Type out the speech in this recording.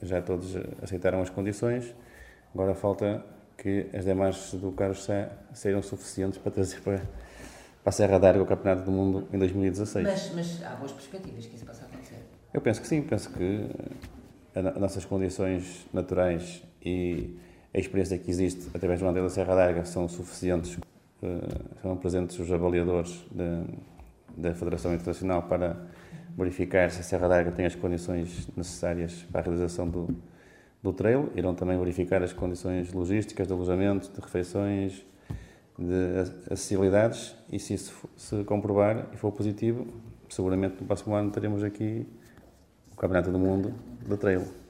já todos aceitaram as condições, agora falta que as demais do Carlos Sá sejam suficientes para trazer para a Serra d'Arga o Campeonato do Mundo em 2016. Mas há boas perspectivas que isso possa acontecer? Eu penso que sim, penso que as nossas condições naturais e a experiência que existe através do Andeiro da Serra d'Arga são suficientes, são presentes os avaliadores da Federação Internacional para verificar se a Serra d'Arga tem as condições necessárias para a realização do trail. Irão também verificar as condições logísticas, de alojamento, de refeições, de acessibilidades, e se isso se comprovar e for positivo, seguramente no próximo ano teremos aqui o Campeonato do Mundo de Trail.